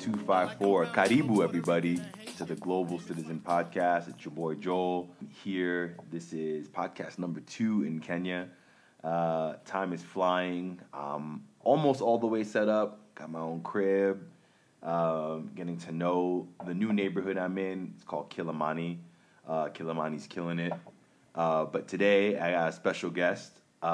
254. Karibu, everybody, to the Global Citizen Podcast. It's your boy Joel here. This is podcast number 2 in Kenya. Time is flying. Almost all the way set up. Got my own crib. Getting to know the new neighborhood I'm in. It's called Kilimani. Kilimani's killing it. But today I got a special guest,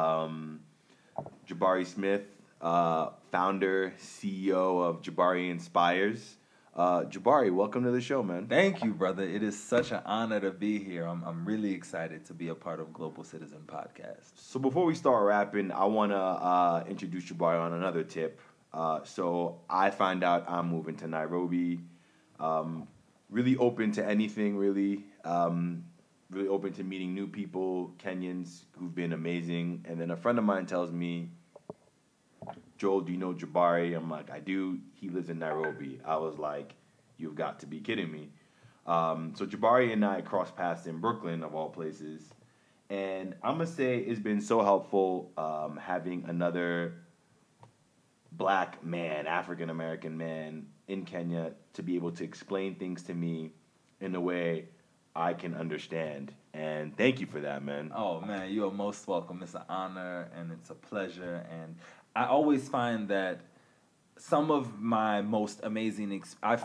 Jabari Smith, founder, CEO of Jabari Inspires. Jabari, welcome to the show, man. Thank you, brother. It is such an honor to be here. I'm really excited to be a part of Global Citizen Podcast. So before we start rapping, I want to introduce Jabari on another tip. So I find out I'm moving to Nairobi. Really open to anything, really. Really open to meeting new people, Kenyans who've been amazing. And then a friend of mine tells me, Joel, do you know Jabari? I'm like, I do. He lives in Nairobi. I was like, you've got to be kidding me. So Jabari and I crossed paths in Brooklyn, of all places. And I'm going to say it's been so helpful having another black man, African-American man in Kenya to be able to explain things to me in a way I can understand. And thank you for that, man. Oh, man, you are most welcome. It's an honor and it's a pleasure. And I always find that some of my most amazing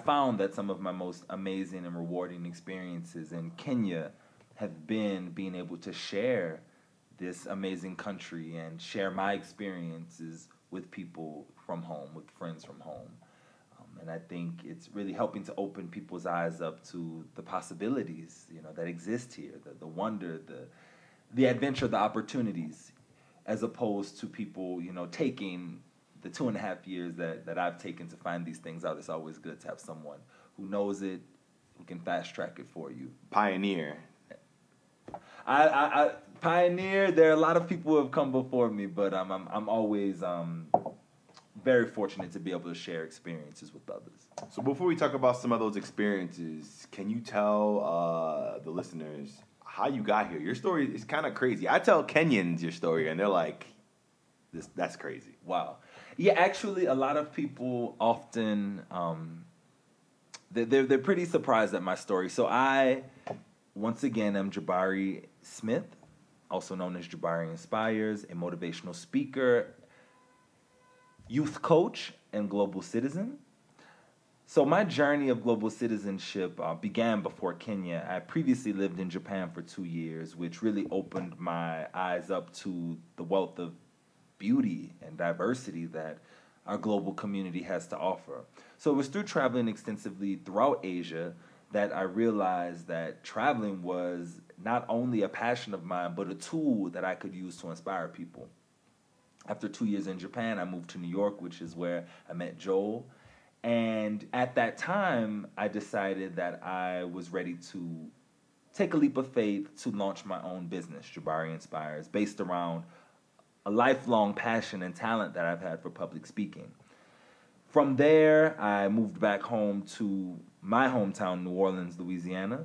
and rewarding experiences in Kenya have been being able to share this amazing country and share my experiences with people from home, with friends from home. And I think it's really helping to open people's eyes up to the possibilities, that exist here, the wonder, the adventure, the opportunities, as opposed to people, taking the 2.5 years that I've taken to find these things out. It's always good to have someone who knows it, who can fast track it for you. Pioneer. I pioneer. There are a lot of people who have come before me, but I'm always very fortunate to be able to share experiences with others. So before we talk about some of those experiences, can you tell the listeners how you got here? Your story is kind of crazy. I tell Kenyans your story, and they're like, that's crazy. Wow. Yeah, actually, a lot of people often, they're pretty surprised at my story. So I, once again, am Jabari Smith, also known as Jabari Inspires, a motivational speaker, youth coach, and global citizen. So my journey of global citizenship began before Kenya. I previously lived in Japan for 2 years, which really opened my eyes up to the wealth of beauty and diversity that our global community has to offer. So it was through traveling extensively throughout Asia that I realized that traveling was not only a passion of mine, but a tool that I could use to inspire people. After 2 years in Japan, I moved to New York, which is where I met Joel. And at that time, I decided that I was ready to take a leap of faith to launch my own business, Jabari Inspires, based around a lifelong passion and talent that I've had for public speaking. From there, I moved back home to my hometown, New Orleans, Louisiana.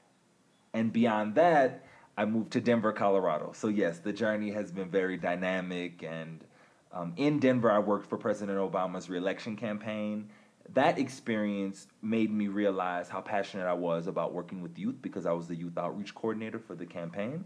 And beyond that, I moved to Denver, Colorado. So yes, the journey has been very dynamic. And in Denver, I worked for President Obama's re-election campaign. That experience made me realize how passionate I was about working with youth because I was the youth outreach coordinator for the campaign.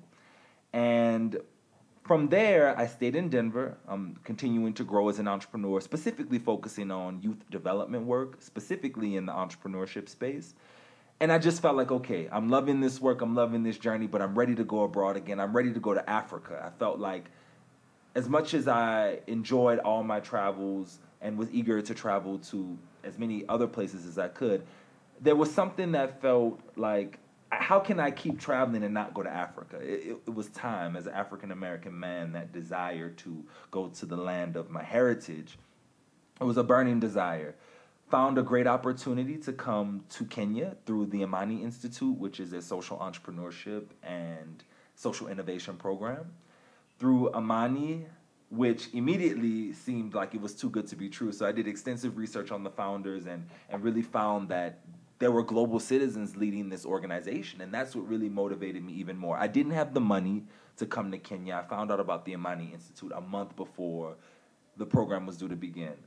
And from there, I stayed in Denver, continuing to grow as an entrepreneur, specifically focusing on youth development work, specifically in the entrepreneurship space. And I just felt like, okay, I'm loving this work, I'm loving this journey, but I'm ready to go abroad again. I'm ready to go to Africa. I felt like as much as I enjoyed all my travels and was eager to travel to as many other places as I could, there was something that felt like, how can I keep traveling and not go to Africa? It was time as an African-American man, that desire to go to the land of my heritage. It was a burning desire. Found a great opportunity to come to Kenya through the Amani Institute, which is a social entrepreneurship and social innovation program. Through Amani, which immediately seemed like it was too good to be true. So I did extensive research on the founders and really found that there were global citizens leading this organization, and that's what really motivated me even more. I didn't have the money to come to Kenya. I found out about the Amani Institute a month before the program was due to begin.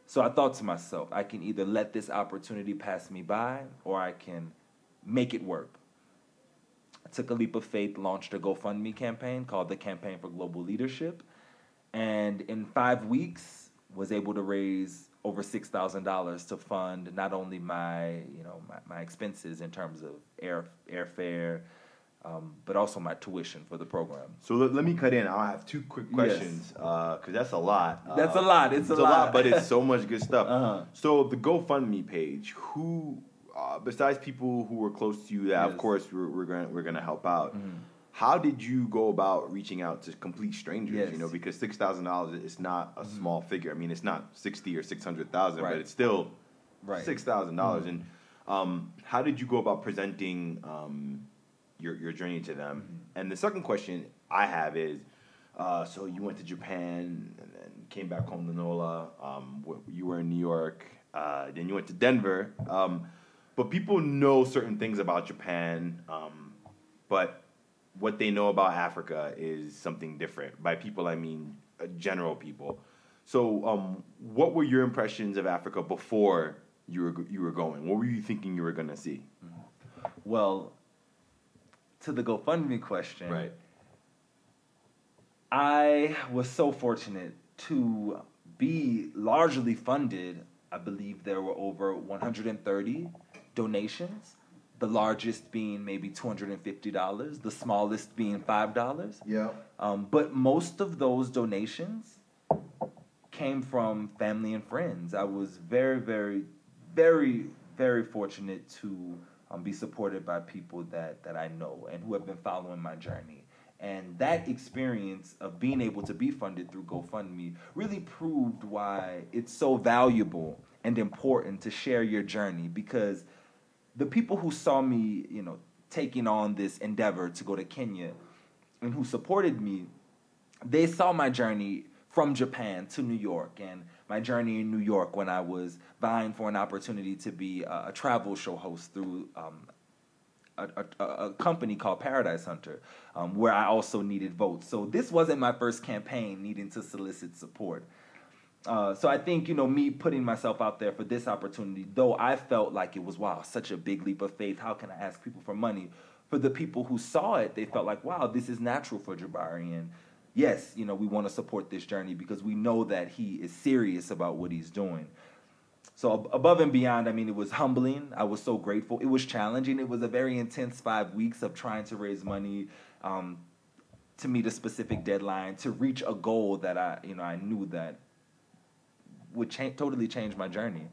So I thought to myself, I can either let this opportunity pass me by or I can make it work. I took a leap of faith, launched a GoFundMe campaign called the Campaign for Global Leadership, and in 5 weeks was able to raise over $6,000 to fund not only my expenses in terms of airfare, but also my tuition for the program. So let me cut in. I'll have two quick questions because that's a lot. That's a lot. It's a lot, but it's so much good stuff. Uh-huh. So the GoFundMe page, who besides people who were close to you, that of course we're gonna help out. Mm-hmm. How did you go about reaching out to complete strangers? Yes. You know, because $6,000 is not a small figure. I mean, it's not 60 or 600,000, Right. but it's still Right. $6,000. And how did you go about presenting your journey to them? And the second question I have is, so you went to Japan and then came back home to NOLA. You were in New York. Then you went to Denver. But people know certain things about Japan, but what they know about Africa is something different. By people, I mean general people. So, what were your impressions of Africa before you were going? What were you thinking you were going to see? Well, to the GoFundMe question, Right. I was so fortunate to be largely funded. I believe there were over 130 donations, the largest being maybe $250, the smallest being $5. Yeah. But most of those donations came from family and friends. I was very, very, very, very fortunate to be supported by people that I know and who have been following my journey. And that experience of being able to be funded through GoFundMe really proved why it's so valuable and important to share your journey, because the people who saw me, taking on this endeavor to go to Kenya and who supported me, they saw my journey from Japan to New York and my journey in New York when I was vying for an opportunity to be a travel show host through a company called Paradise Hunter, where I also needed votes. So this wasn't my first campaign needing to solicit support. So I think, me putting myself out there for this opportunity, though I felt like it was, wow, such a big leap of faith. How can I ask people for money? For the people who saw it, they felt like, wow, this is natural for Jabari. And yes, we want to support this journey because we know that he is serious about what he's doing. So above and beyond, it was humbling. I was so grateful. It was challenging. It was a very intense 5 weeks of trying to raise money, to meet a specific deadline, to reach a goal that I knew that would totally change my journey.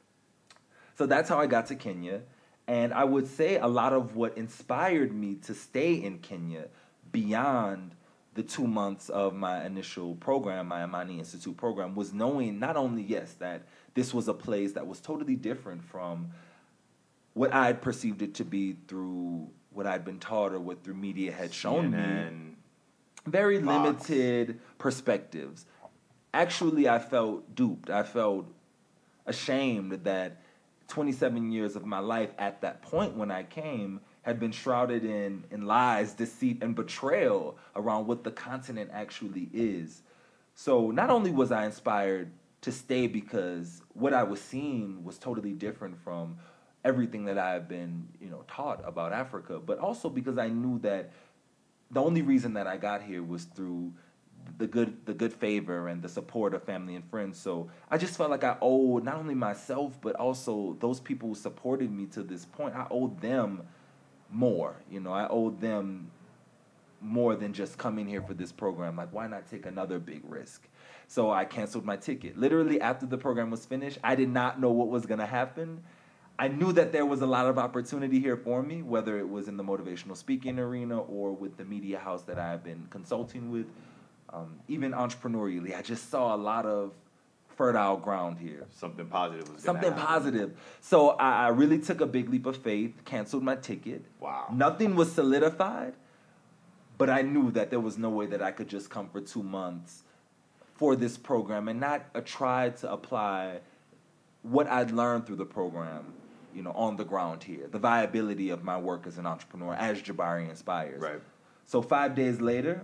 So that's how I got to Kenya. And I would say a lot of what inspired me to stay in Kenya beyond the 2 months of my initial program, my Amani Institute program, was knowing not only, yes, that this was a place that was totally different from what I had perceived it to be through what I'd been taught or what through media had shown me. Very Fox. limited perspectives. Actually, I felt duped. I felt ashamed that 27 years of my life at that point when I came had been shrouded in lies, deceit, and betrayal around what the continent actually is. So not only was I inspired to stay because what I was seeing was totally different from everything that I had been, taught about Africa, but also because I knew that the only reason that I got here was through the good favor and the support of family and friends. So I just felt like I owed not only myself, but also those people who supported me to this point. I owed them more. I owed them more than just coming here for this program. Like, why not take another big risk? So I canceled my ticket. Literally, after the program was finished, I did not know what was going to happen. I knew that there was a lot of opportunity here for me, whether it was in the motivational speaking arena or with the media house that I have been consulting with. Even entrepreneurially, I just saw a lot of fertile ground here. Something positive was Something positive. So I really took a big leap of faith, canceled my ticket. Wow. Nothing was solidified, but I knew that there was no way that I could just come for 2 months for this program and not try to apply what I'd learned through the program, on the ground here, the viability of my work as an entrepreneur, as Jabari Inspires. Right. So 5 days later,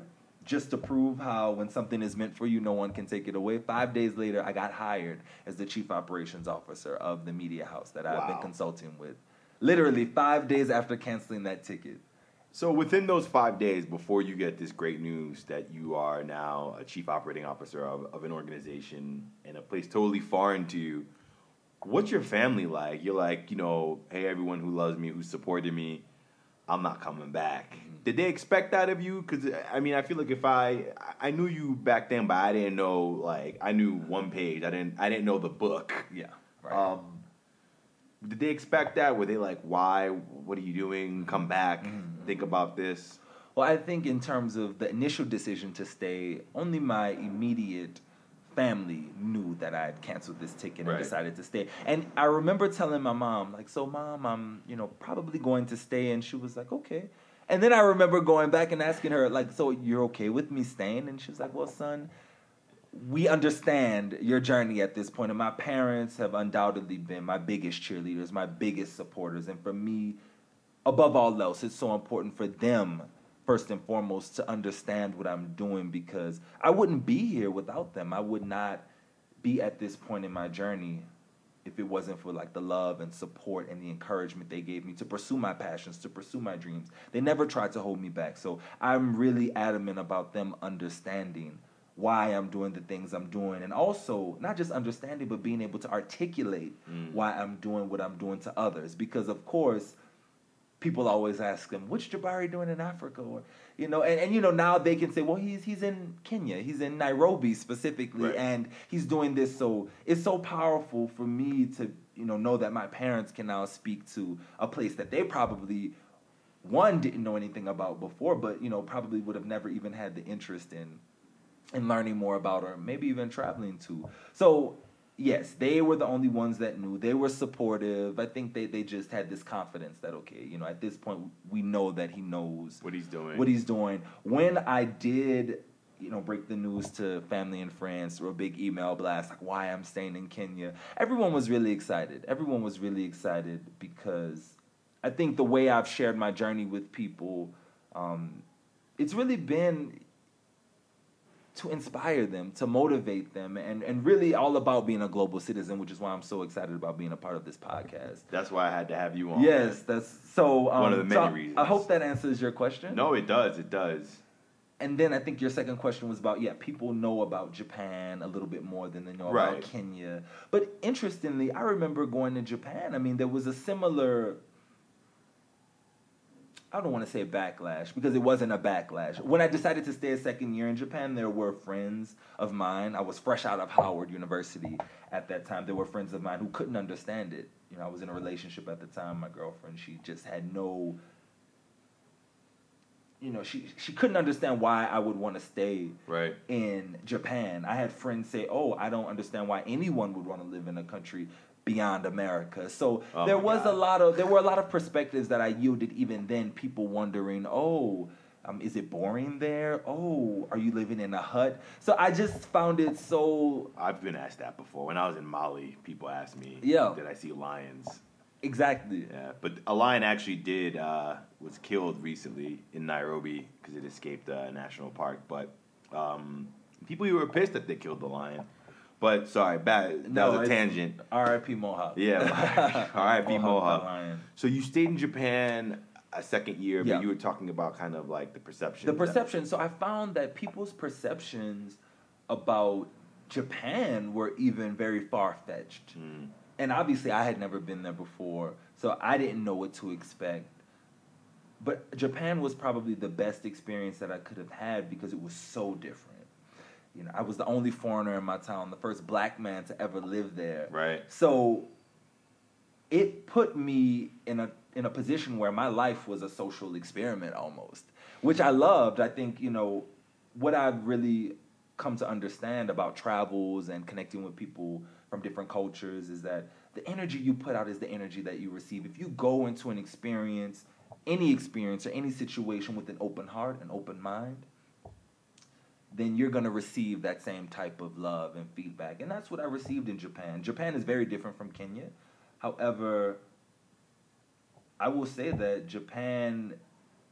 just to prove how when something is meant for you, no one can take it away. 5 days later, I got hired as the chief operations officer of the media house that I've been consulting with. Literally 5 days after canceling that ticket. So within those 5 days before you get this great news that you are now a chief operating officer of an organization in a place totally foreign to you, what's your family like? You're like, hey, everyone who loves me, who supported me, I'm not coming back. Mm-hmm. Did they expect that of you? Because, I feel like if I knew you back then, but I didn't know, I knew one page. I didn't know the book. Yeah, right. Did they expect that? Were they like, why? What are you doing? Come back. Mm-hmm. Think about this. Well, I think in terms of the initial decision to stay, only my immediate family knew that I had canceled this ticket and decided to stay. And I remember telling my mom, so Mom, I'm, probably going to stay. And she was like, okay. And then I remember going back and asking her, so you're okay with me staying? And she was like, well, son, we understand your journey at this point, and my parents have undoubtedly been my biggest cheerleaders, my biggest supporters, and for me, above all else, it's so important for them, first and foremost, to understand what I'm doing, because I wouldn't be here without them. I would not be at this point in my journey if it wasn't for the love and support and the encouragement they gave me to pursue my passions, to pursue my dreams. They never tried to hold me back, so I'm really adamant about them understanding why I'm doing the things I'm doing, and also not just understanding, but being able to articulate why I'm doing what I'm doing to others. Because of course, people always ask them, "What's Jabari doing in Africa?" Or now they can say, "Well, he's in Kenya, he's in Nairobi specifically, and he's doing this." So it's so powerful for me to know that my parents can now speak to a place that they probably didn't know anything about before, but probably would have never even had the interest in learning more about, or maybe even traveling to. So, yes, they were the only ones that knew. They were supportive. I think they just had this confidence that, okay, at this point, we know that he knows what he's doing. When I did, break the news to family and friends through a big email blast, why I'm staying in Kenya, everyone was really excited. Everyone was really excited because I think the way I've shared my journey with people, it's really been to inspire them, to motivate them, and really all about being a global citizen, which is why I'm so excited about being a part of this podcast. That's why I had to have you on. Yes, that's so one of the many reasons. I hope that answers your question. No, it does. It does. And then I think your second question was about, people know about Japan a little bit more than they know about Kenya. But interestingly, I remember going to Japan. There was a similar, I don't want to say backlash, because it wasn't a backlash. When I decided to stay a second year in Japan, there were friends of mine. I was fresh out of Howard University at that time. There were friends of mine who couldn't understand it. I was in a relationship at the time. My girlfriend, she just had no, she couldn't understand why I would want to stay in Japan. I had friends say, I don't understand why anyone would want to live in a country beyond America. So there were a lot of perspectives that I yielded even then. People wondering, is it boring there? Are you living in a hut? So I just found it so. I've been asked that before. When I was in Mali, people asked me, did I see lions? Exactly. Yeah, but a lion actually was killed recently in Nairobi because it escaped a national park. But people were pissed that they killed the lion. But sorry, that was a tangent. R.I.P. Mohawk. Yeah, R.I.P. Mohawk. So you stayed in Japan a second year, but you were talking about kind of the perception. The perception. So I found that people's perceptions about Japan were even very far-fetched. And obviously I had never been there before, so I didn't know what to expect. But Japan was probably the best experience that I could have had because it was so different. I was the only foreigner in my town, the first black man to ever live there. Right. So it put me in a position where my life was a social experiment almost, which I loved. I think, what I've really come to understand about travels and connecting with people from different cultures is that the energy you put out is the energy that you receive. If you go into an experience, any experience or any situation with an open heart, an open mind, then you're going to receive that same type of love and feedback. And that's what I received in Japan. Japan is very different from Kenya. However, I will say that Japan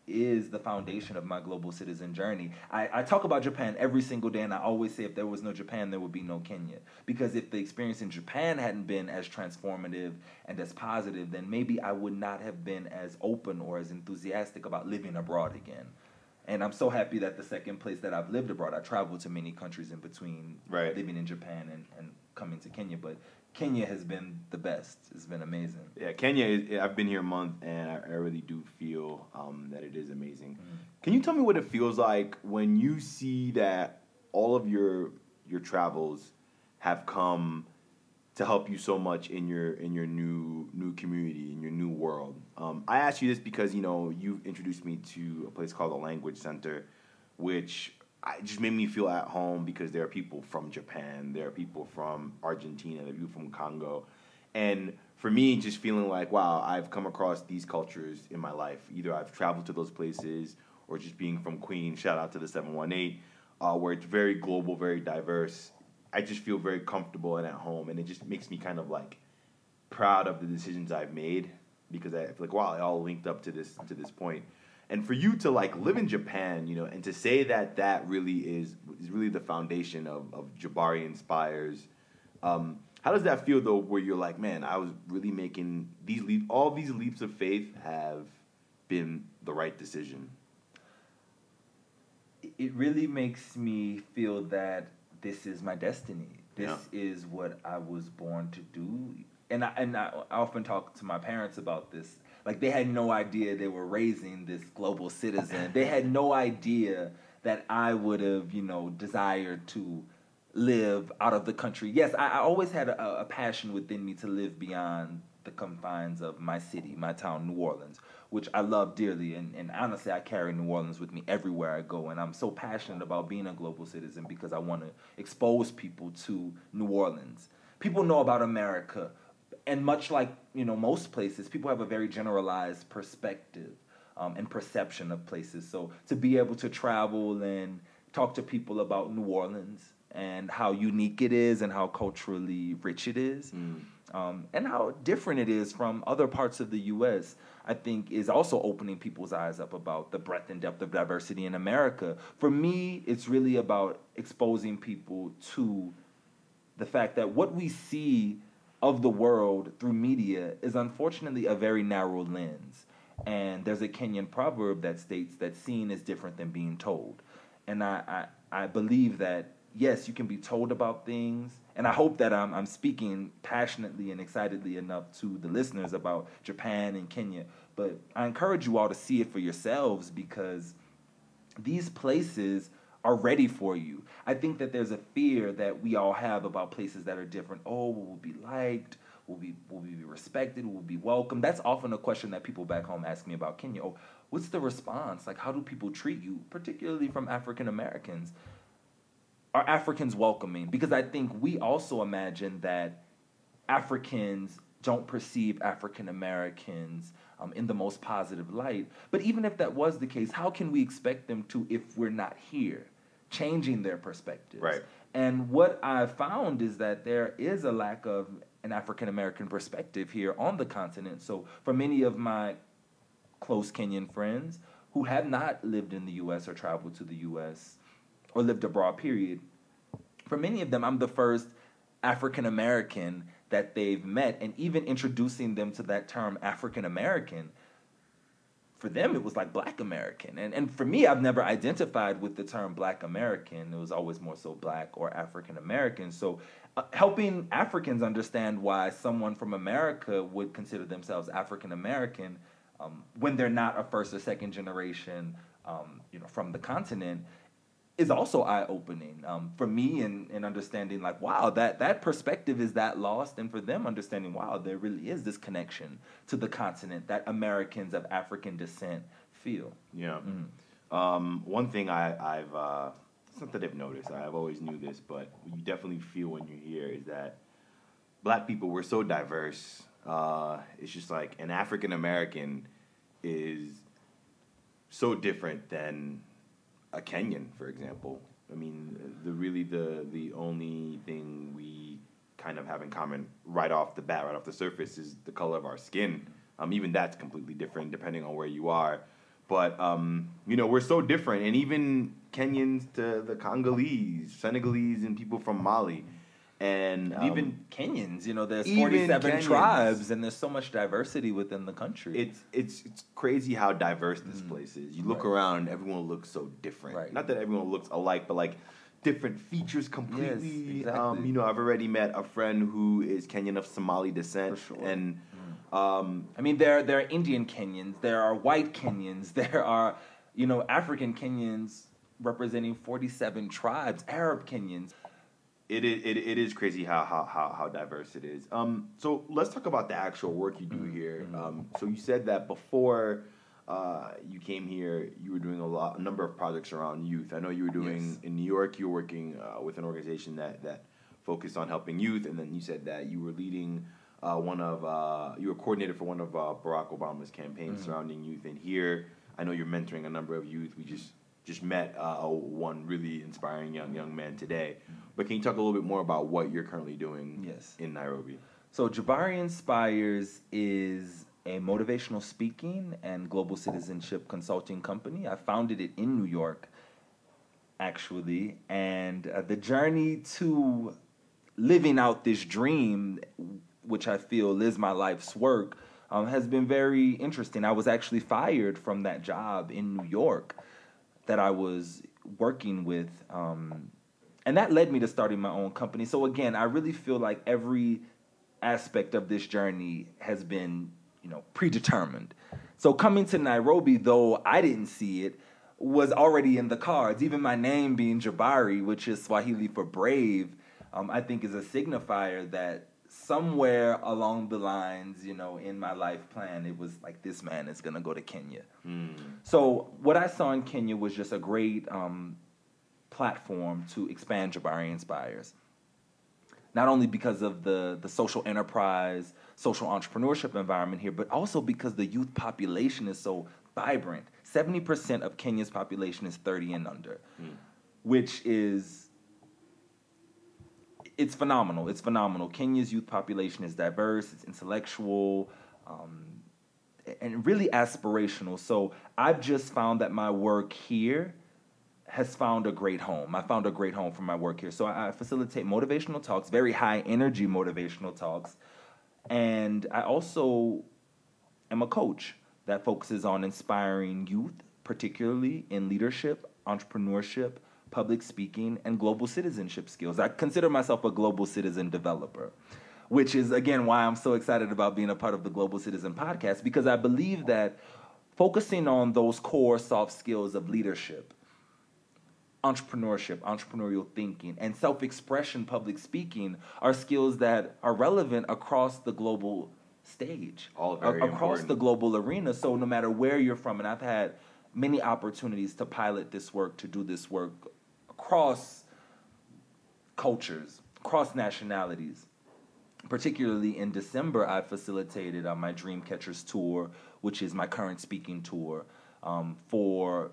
is the foundation of my global citizen journey. I talk about Japan every single day, and I always say if there was no Japan, there would be no Kenya. Because if the experience in Japan hadn't been as transformative and as positive, then maybe I would not have been as open or as enthusiastic about living abroad again. And I'm so happy that the second place that I've lived abroad, I traveled to many countries in between Right. living in Japan and coming to Kenya, but Kenya has been the best. It's been amazing. Yeah, Kenya. I've been here a month, and I really do feel that it is amazing. Can you tell me what it feels like when you see that all of your travels have come to help you so much in your new community, in your new world? I ask you this because you introduced me to a place called the Language Center, which just made me feel at home because there are people from Japan, there are people from Argentina, there are people from Congo, and for me, just feeling like, wow, I've come across these cultures in my life. Either I've traveled to those places, or just being from Queens. Shout out to the 718, where it's very global, very diverse. I just feel very comfortable and at home, and it just makes me kind of like proud of the decisions I've made because I feel like, wow, it all linked up to this point. And for you to like live in Japan, and to say that really is really the foundation of Jabari Inspires. How does that feel though? Where you're like, man, I was really making all these leaps of faith have been the right decision. It really makes me feel that this is my destiny. This is what I was born to do. And I often talk to my parents about this. Like, they had no idea they were raising this global citizen. They had no idea that I would have, desired to live out of the country. Yes, I always had a passion within me to live beyond the confines of my city, my town, New Orleans, which I love dearly. And honestly, I carry New Orleans with me everywhere I go. And I'm so passionate about being a global citizen because I want to expose people to New Orleans. People know about America. And much like, most places, people have a very generalized perspective and perception of places. So to be able to travel and talk to people about New Orleans and how unique it is and how culturally rich it is, and how different it is from other parts of the U.S., I think is also opening people's eyes up about the breadth and depth of diversity in America. For me, it's really about exposing people to the fact that what we see of the world through media is unfortunately a very narrow lens. And there's a Kenyan proverb that states that seeing is different than being told. And I believe that, yes, you can be told about things. And I hope that I'm speaking passionately and excitedly enough to the listeners about Japan and Kenya. But I encourage you all to see it for yourselves because these places are ready for you. I think that there's a fear that we all have about places that are different. Oh, will we be liked? Will we be respected? Will we be welcome? That's often a question that people back home ask me about Kenya. Oh, what's the response? Like, how do people treat you, particularly from African Americans? Are Africans welcoming? Because I think we also imagine that Africans don't perceive African Americans in the most positive light. But even if that was the case, how can we expect them to if we're not here? Changing their perspectives. Right. And what I've found is that there is a lack of an African American perspective here on the continent. So for many of my close Kenyan friends who have not lived in the U.S. or traveled to the U.S. or lived abroad, period, for many of them, I'm the first African American that they've met, and even introducing them to that term African American, for them, it was like Black American. And for me, I've never identified with the term Black American. It was always more so Black or African American. So helping Africans understand why someone from America would consider themselves African American when they're not a first or second generation from the continent is also eye-opening for me in understanding, like, wow, that perspective is that lost, and for them understanding, wow, there really is this connection to the continent that Americans of African descent feel. Yeah. One thing I've something I've noticed, I've always knew this, but you definitely feel when you're here is that Black people, we're so diverse. It's just like an African American is so different than a Kenyan, for example. I mean, the only thing we kind of have in common right off the bat, right off the surface, is the color of our skin. Even that's completely different depending on where you are. but we're so different, and even Kenyans to the Congolese, Senegalese, and people from Mali, and even Kenyans, there's even 47 Kenyans. tribes, and there's so much diversity within the country. It's crazy how diverse this place is. You look around, and everyone looks so different. Right. Not that everyone looks alike, but like different features completely. Yes, exactly. I've already met a friend who is Kenyan of Somali descent, For sure. and there are Indian Kenyans, there are white Kenyans, there are African Kenyans representing 47 tribes, Arab Kenyans. It is crazy how diverse it is. So let's talk about the actual work you do here. So you said that before you came here, you were doing a number of projects around youth. I know you were doing in New York. You were working with an organization that focused on helping youth, and then you said that you were leading you were coordinator for one of Barack Obama's campaigns surrounding youth. And here, I know you're mentoring a number of youth. We just met one really inspiring young man today. But can you talk a little bit more about what you're currently doing in Nairobi? So Jabari Inspires is a motivational speaking and global citizenship consulting company. I founded it in New York, actually. And the journey to living out this dream, which I feel is my life's work, has been very interesting. I was actually fired from that job in New York that I was working with, and that led me to starting my own company. So again, I really feel like every aspect of this journey has been, predetermined. So coming to Nairobi, though I didn't see it, was already in the cards. Even my name being Jabari, which is Swahili for brave, I think is a signifier that somewhere along the lines, in my life plan, it was like, this man is going to go to Kenya. So what I saw in Kenya was just a great platform to expand Jabari Inspires. Not only because of the social enterprise, social entrepreneurship environment here, but also because the youth population is so vibrant. 70% of Kenya's population is 30 and under, which is... It's phenomenal. It's phenomenal. Kenya's youth population is diverse, it's intellectual, and really aspirational. So I've just found that my work here has found a great home. I found a great home for my work here. So I facilitate motivational talks, very high energy motivational talks. And I also am a coach that focuses on inspiring youth, particularly in leadership, entrepreneurship, public speaking, and global citizenship skills. I consider myself a global citizen developer, which is, again, why I'm so excited about being a part of the Global Citizen podcast, because I believe that focusing on those core soft skills of leadership, entrepreneurship, entrepreneurial thinking, and self-expression, public speaking, are skills that are relevant across the global stage, all very across important. the global arena. So no matter where you're from, and I've had many opportunities to pilot this work, to do this work across cultures, across nationalities. Particularly in December, I facilitated my Dream Catchers tour, which is my current speaking tour, for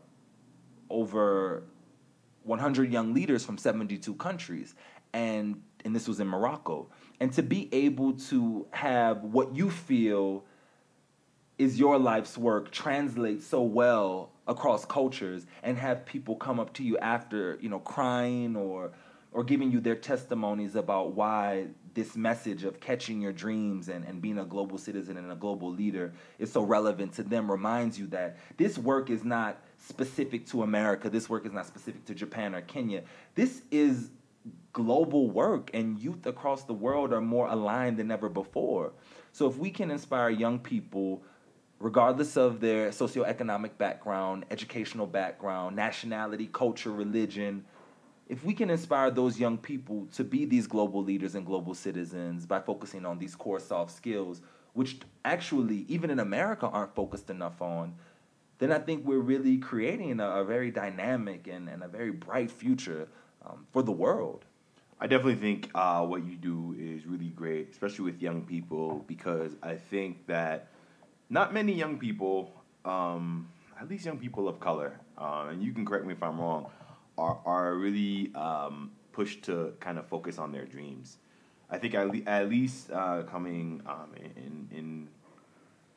over 100 young leaders from 72 countries. And this was in Morocco. And to be able to have what you feel is your life's work translate so well across cultures, and have people come up to you after, crying or giving you their testimonies about why this message of catching your dreams and being a global citizen and a global leader is so relevant to them, reminds you that this work is not specific to America. This work is not specific to Japan or Kenya. This is global work, and youth across the world are more aligned than ever before. So if we can inspire young people, regardless of their socioeconomic background, educational background, nationality, culture, religion, if we can inspire those young people to be these global leaders and global citizens by focusing on these core soft skills, which actually, even in America, aren't focused enough on, then I think we're really creating a very dynamic and a very bright future for the world. I definitely think what you do is really great, especially with young people, because I think that not many young people, at least young people of color, and you can correct me if I'm wrong, are really pushed to kind of focus on their dreams. I think at least coming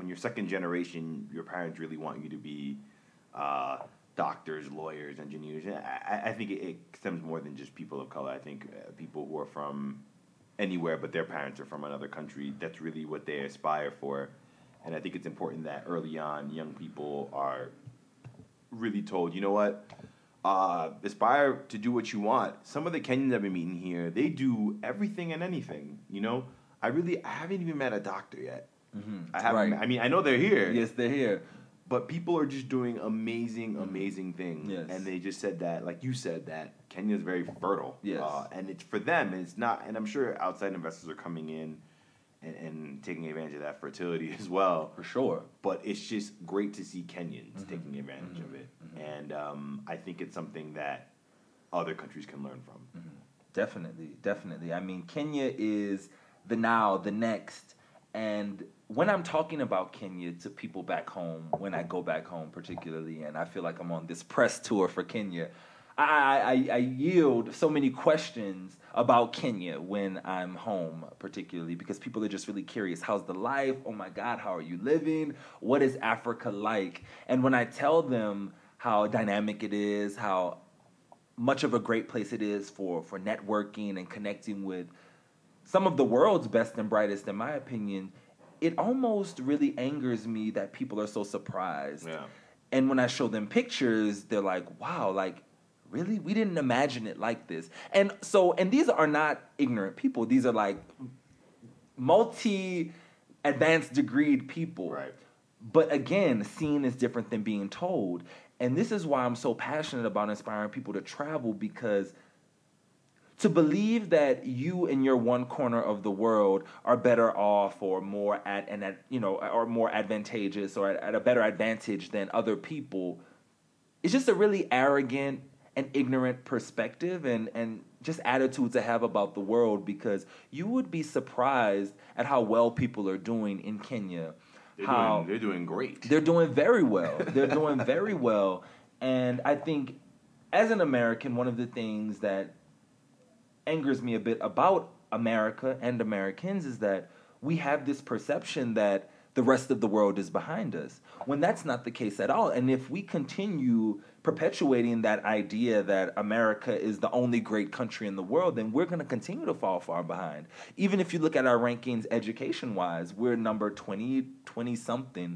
when you're second generation, your parents really want you to be doctors, lawyers, engineers. And I think it stems more than just people of color. I think people who are from anywhere but their parents are from another country, that's really what they aspire for. And I think it's important that early on, young people are really told, you know what, aspire to do what you want. Some of the Kenyans I've been meeting here, they do everything and anything, you know? I haven't even met a doctor yet. Mm-hmm. I haven't. Right. I mean, I know they're here. Yes, they're here. But people are just doing amazing things. Yes. And they just said that, like you said, that Kenya is very fertile. Yes. And it's for them, it's not, and I'm sure outside investors are coming in and taking advantage of that fertility as well. For sure. But it's just great to see Kenyans taking advantage of it. And I think it's something that other countries can learn from. Definitely. I mean, Kenya is the now, the next. And when I'm talking about Kenya to people back home, when I go back home particularly, and I feel like I'm on this press tour for Kenya, I yield so many questions about Kenya when I'm home, particularly because people are just really curious. How's the life? Oh my God, how are you living? What is Africa like? And when I tell them how dynamic it is, how much of a great place it is for networking and connecting with some of the world's best and brightest, in my opinion, it almost really angers me that people are so surprised. Yeah. And when I show them pictures, they're like, wow, like, really? We didn't imagine it like this. And these are not ignorant people. These are like multi-advanced degreed people. Right. But again, seeing is different than being told. And this is why I'm so passionate about inspiring people to travel, because to believe that you in your one corner of the world are better off or more or more advantageous or at a better advantage than other people is just a really arrogant and ignorant perspective and just attitude to have about the world, because you would be surprised at how well people are doing in Kenya. They're doing great. They're doing very well. They're doing very well. And I think as an American, one of the things that angers me a bit about America and Americans is that we have this perception that the rest of the world is behind us, when that's not the case at all. And if we continue perpetuating that idea that America is the only great country in the world, then we're going to continue to fall far behind. Even if you look at our rankings education-wise, we're number 20-something.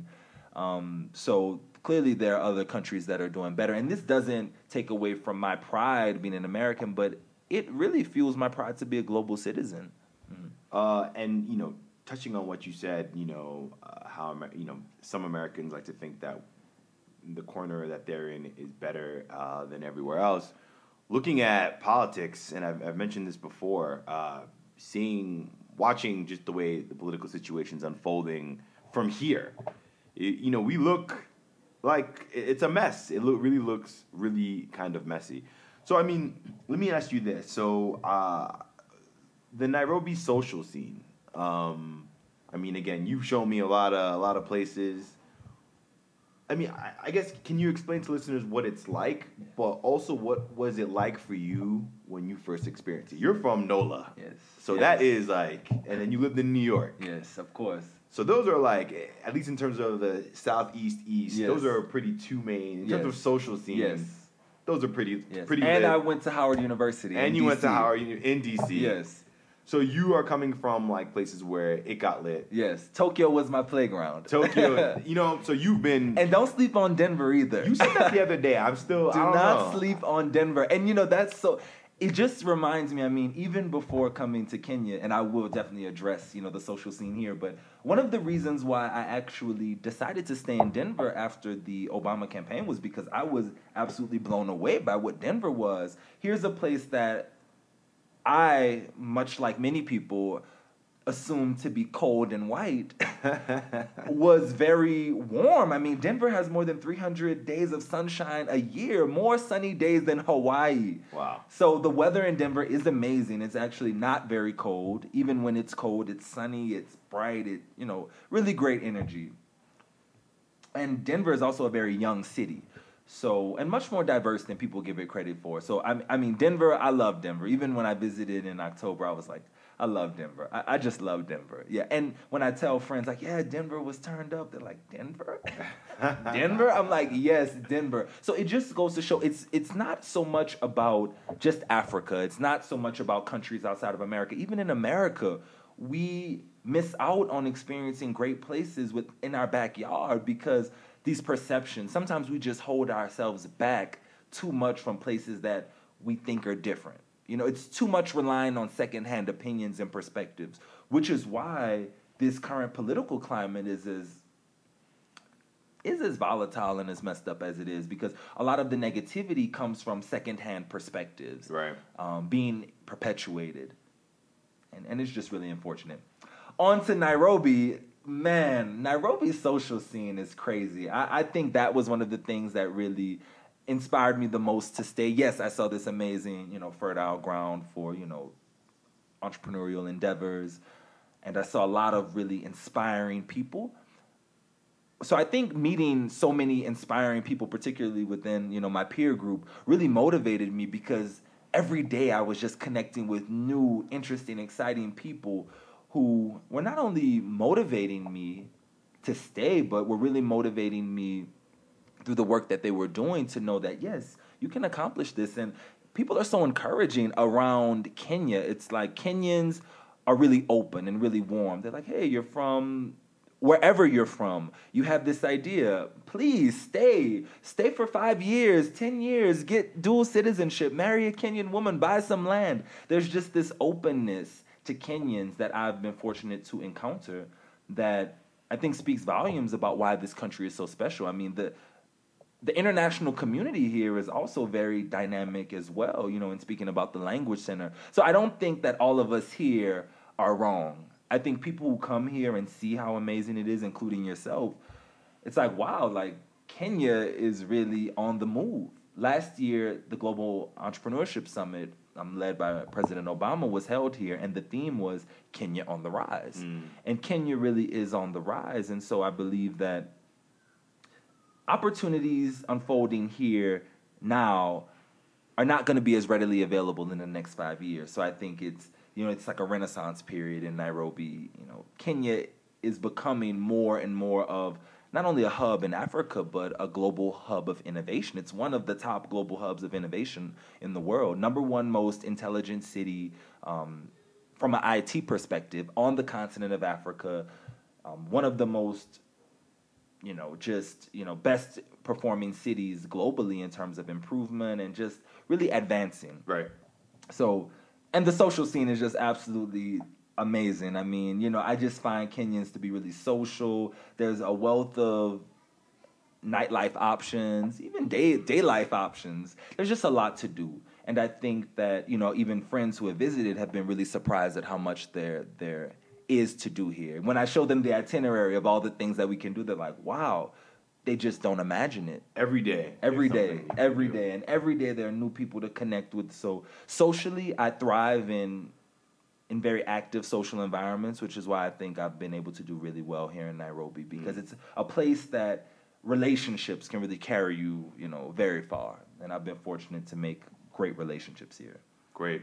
So clearly there are other countries that are doing better. And this doesn't take away from my pride being an American, but it really fuels my pride to be a global citizen. And, you know, touching on what you said, you know, how, you know, some Americans like to think that the corner that they're in is better than everywhere else. Looking at politics, and I've mentioned this before, watching just the way the political situation's unfolding from here, you know, we look like it's a mess. It really looks really kind of messy. So, I mean, let me ask you this. So, the Nairobi social scene, I mean, again, you've shown me a lot of places. I mean, I guess, can you explain to listeners what it's like, but also what was it like for you when you first experienced it? You're from NOLA. Yes. So that is like, and then you lived in New York. Yes, of course. So those are like, at least in terms of the Southeast East, Yes. those are pretty two main, in terms of social scenes. Yes. Those are pretty Yes. pretty And lit. I went to Howard University. And in you went to DC. Howard in DC. Yes. So you are coming from like places where it got lit. Yes. Tokyo was my playground. Tokyo, you know, so you've been. And don't sleep on Denver either. You said that the other day. I'm still. Do I don't not know. sleep on Denver. And you know, that's so. It just reminds me, I mean, even before coming to Kenya, and I will definitely address, you know, the social scene here, but one of the reasons why I actually decided to stay in Denver after the Obama campaign was because I was absolutely blown away by what Denver was. Here's a place that I, much like many people, assumed to be cold and white, was very warm. I mean, Denver has more than 300 days of sunshine a year, more sunny days than Hawaii. Wow. So the weather in Denver is amazing. It's actually not very cold. Even when it's cold, it's sunny, it's bright, really great energy. And Denver is also a very young city. So, and much more diverse than people give it credit for. So, I mean, Denver, I love Denver. Even when I visited in October, I was like, I love Denver. I just love Denver. Yeah. And when I tell friends like, yeah, Denver was turned up, they're like, Denver? Denver? I'm like, yes, Denver. So it just goes to show it's not so much about just Africa. It's not so much about countries outside of America. Even in America, we miss out on experiencing great places within our backyard because these perceptions, sometimes we just hold ourselves back too much from places that we think are different. You know, it's too much relying on secondhand opinions and perspectives, which is why this current political climate is as volatile and as messed up as it is, because a lot of the negativity comes from secondhand perspectives, Right. being perpetuated, and it's just really unfortunate. On to Nairobi. Man, Nairobi's social scene is crazy. I think that was one of the things that really inspired me the most to stay. Yes, I saw this amazing, fertile ground for, entrepreneurial endeavors. And I saw a lot of really inspiring people. So I think meeting so many inspiring people, particularly within, my peer group, really motivated me because every day I was just connecting with new, interesting, exciting people who were not only motivating me to stay, but were really motivating me through the work that they were doing to know that, yes, you can accomplish this. And people are so encouraging around Kenya. It's like Kenyans are really open and really warm. They're like, hey, you're from wherever you're from. You have this idea. Please stay. Stay for 5 years, 10 years, get dual citizenship, marry a Kenyan woman, buy some land. There's just this openness to Kenyans that I've been fortunate to encounter that I think speaks volumes about why this country is so special. I mean, the international community here is also very dynamic as well, in speaking about the Language Center. So I don't think that all of us here are wrong. I think people who come here and see how amazing it is, including yourself, it's like, wow, like Kenya is really on the move. Last year, the Global Entrepreneurship Summit, led by President Obama, was held here, and the theme was Kenya on the rise. And Kenya really is on the rise, and so I believe that opportunities unfolding here now are not going to be as readily available in the next 5 years. So I think it's like a renaissance period in Nairobi. Kenya is becoming more and more of not only a hub in Africa, but a global hub of innovation. It's one of the top global hubs of innovation in the world. Number one most intelligent city from an IT perspective on the continent of Africa. One of the most best performing cities globally in terms of improvement and just really advancing. Right. So, and the social scene is just absolutely amazing. I mean, I just find Kenyans to be really social. There's a wealth of nightlife options, even day life options. There's just a lot to do. And I think that, even friends who have visited have been really surprised at how much there is to do here. When I show them the itinerary of all the things that we can do, they're like, wow, they just don't imagine it. Every day. And every day there are new people to connect with. So socially, I thrive in very active social environments, which is why I think I've been able to do really well here in Nairobi, because it's a place that relationships can really carry you, very far. And I've been fortunate to make great relationships here. Great.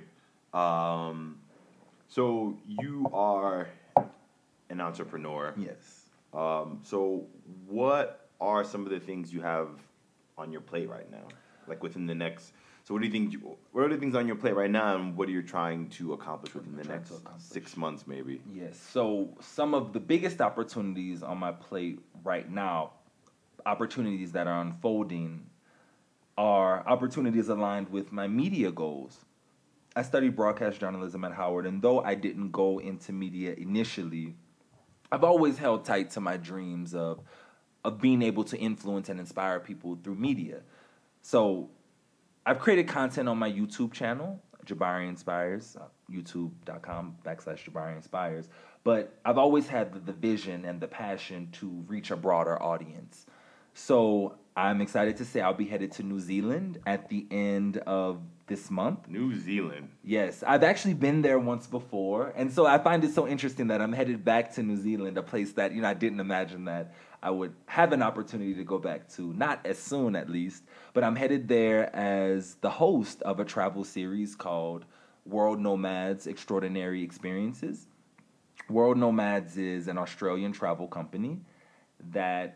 So you are an entrepreneur. Yes. So what are some of the things you have on your plate right now? Like within the next, so what do you think, what are the things on your plate right now, and what are you trying to accomplish within the next 6 months maybe? Yes. So some of the biggest opportunities on my plate right now, opportunities that are unfolding, are opportunities aligned with my media goals. I studied broadcast journalism at Howard, and though I didn't go into media initially, I've always held tight to my dreams of being able to influence and inspire people through media. So I've created content on my YouTube channel, Jabari Inspires, youtube.com/Jabari Inspires. But I've always had the vision and the passion to reach a broader audience. So I'm excited to say I'll be headed to New Zealand at the end of this month. New Zealand. Yes, I've actually been there once before, and so I find it so interesting that I'm headed back to New Zealand, a place that I didn't imagine that I would have an opportunity to go back to, not as soon at least, but I'm headed there as the host of a travel series called World Nomads Extraordinary Experiences. World Nomads is an Australian travel company that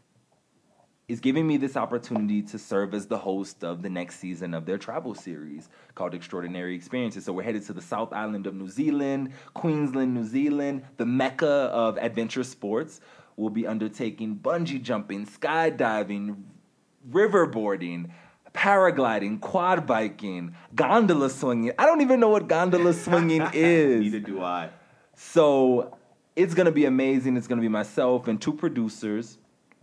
is giving me this opportunity to serve as the host of the next season of their travel series called Extraordinary Experiences. So we're headed to the South Island of New Zealand, Queensland, New Zealand, the mecca of adventure sports. We'll be undertaking bungee jumping, skydiving, riverboarding, paragliding, quad biking, gondola swinging. I don't even know what gondola swinging is. Neither do I. So it's going to be amazing. It's going to be myself and 2 producers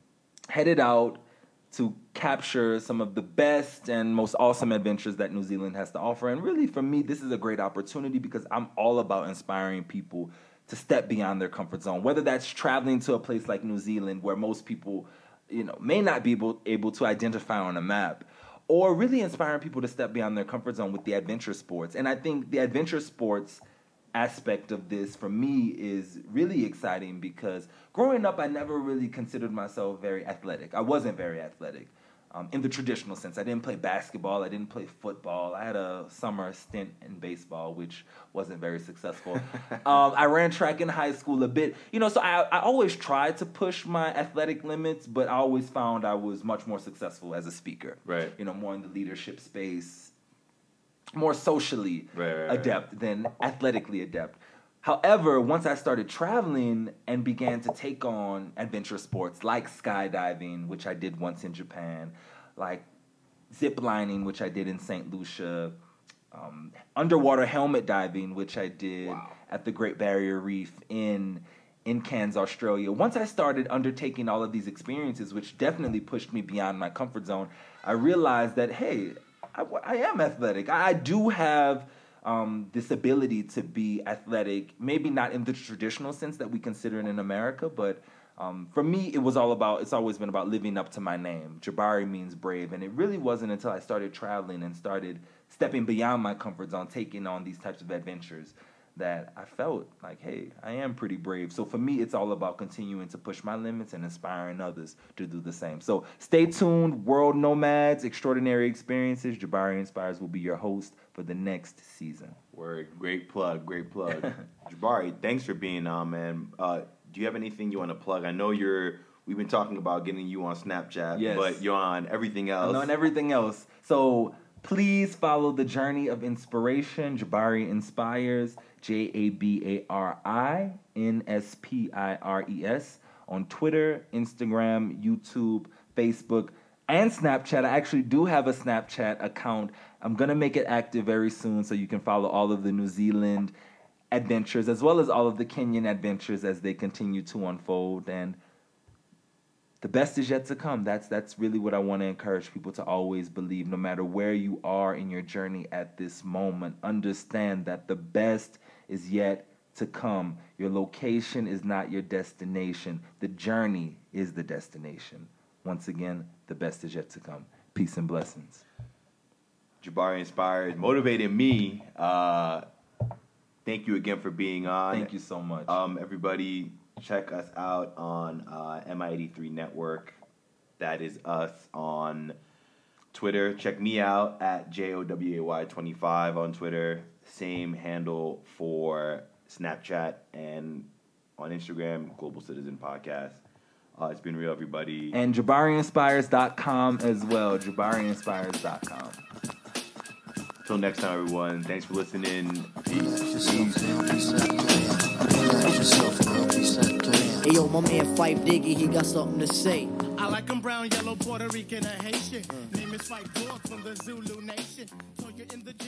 headed out to capture some of the best and most awesome adventures that New Zealand has to offer. And really, for me, this is a great opportunity because I'm all about inspiring people to step beyond their comfort zone, whether that's traveling to a place like New Zealand where most people, may not be able to identify on a map, or really inspiring people to step beyond their comfort zone with the adventure sports. And I think the adventure sports aspect of this for me is really exciting because growing up, I never really considered myself very athletic. I wasn't very athletic in the traditional sense. I didn't play basketball. I didn't play football. I had a summer stint in baseball, which wasn't very successful. I ran track in high school a bit. So I always tried to push my athletic limits, but I always found I was much more successful as a speaker. Right. More in the leadership space, more socially adept than athletically adept. However, once I started traveling and began to take on adventure sports like skydiving, which I did once in Japan, like zip lining, which I did in St. Lucia, underwater helmet diving, which I did at the Great Barrier Reef in Cairns, Australia. Once I started undertaking all of these experiences, which definitely pushed me beyond my comfort zone, I realized that, hey, I am athletic. I do have this ability to be athletic, maybe not in the traditional sense that we consider it in America, but for me, it's always been about living up to my name. Jabari means brave, and it really wasn't until I started traveling and started stepping beyond my comfort zone, taking on these types of adventures, that I felt like, hey, I am pretty brave. So for me, it's all about continuing to push my limits and inspiring others to do the same. So stay tuned. World Nomads, Extraordinary Experiences. Jabari Inspires will be your host for the next season. Word. Great plug. Jabari, thanks for being on, man. Do you have anything you want to plug? I know we've been talking about getting you on Snapchat, yes, but you're on everything else. I'm on everything else. So please follow the journey of inspiration. Jabari Inspires, JABARINSPIRES, on Twitter, Instagram, YouTube, Facebook, and Snapchat. I actually do have a Snapchat account. I'm going to make it active very soon so you can follow all of the New Zealand adventures as well as all of the Kenyan adventures as they continue to unfold. And the best is yet to come. That's really what I want to encourage people to always believe. No matter where you are in your journey at this moment, understand that the best is yet to come. Your location is not your destination. The journey is the destination. Once again, the best is yet to come. Peace and blessings. Jabari Inspires, motivated me. Thank you again for being on. Thank you so much. Everybody, check us out on MI83 Network. That is us on Twitter. Check me out at JOWAY25 on Twitter. Same handle for Snapchat and on Instagram, Global Citizen Podcast. It's been real, everybody. And JabariInspires.com as well. JabariInspires.com. Till next time, everyone. Thanks for listening. Peace. Hey, yo, my man Phife Diggy, he got something to say. I like him brown, yellow, Puerto Rican, or Haitian. Name is Phife Dog from the Zulu Nation. So you're in the